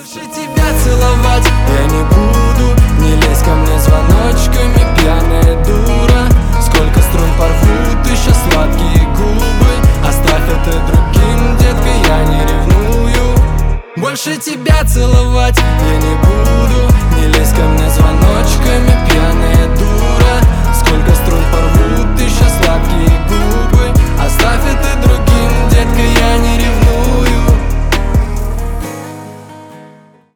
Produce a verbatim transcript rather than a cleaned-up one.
Больше тебя целовать я не буду. Не лезь ко мне звоночками, пьяная дура. Сколько струн порвут еще сладкие губы. Оставь это другим, детка, я не ревную. Больше тебя целовать я не буду. Не лезь ко мне звоночками, пьяная дура. Сколько струн порвут